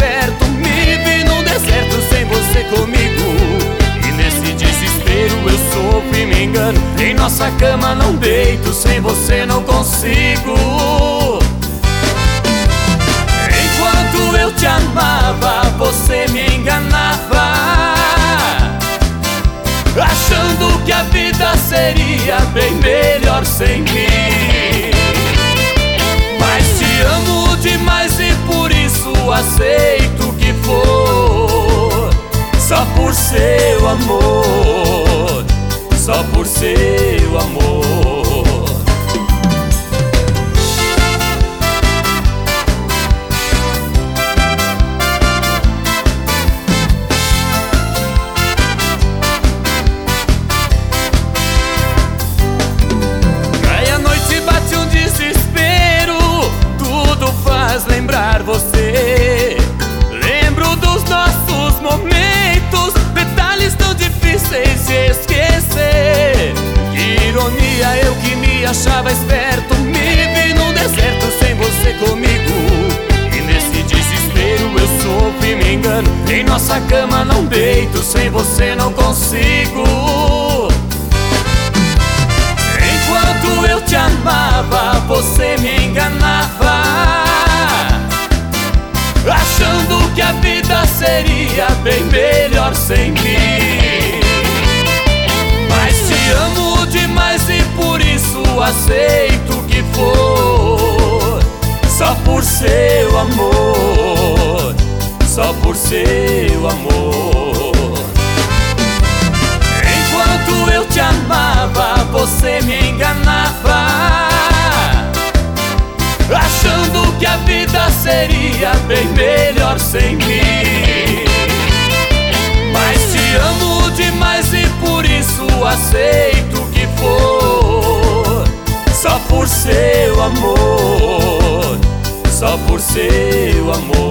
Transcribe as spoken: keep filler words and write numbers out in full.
esperto, me vi num deserto sem você comigo. E nesse desespero eu sofro e me engano. Em nossa cama não deito, sem você não consigo. Enquanto eu te amava, você me enganava, achando que a vida seria bem melhor sem mim. Mas te amo demais e por isso aceito o que for, só por seu amor, só por seu amor. Lembrar você, lembro dos nossos momentos, detalhes tão difíceis de esquecer. Que ironia, eu que me achava esperto, me vi num deserto sem você comigo. E nesse desespero eu sofro e me engano. Em nossa cama não deito, sem você não consigo. Enquanto eu te amava, você me enganava, achando que a vida seria bem melhor sem mim. Mas te amo demais e por isso aceito o que for, só por seu amor, só por seu amor. Enquanto eu te amava, você me enganava, achando que a vida seria bem melhor sem mim. Mas te amo demais e por isso aceito o que for, só por seu amor, só por seu amor.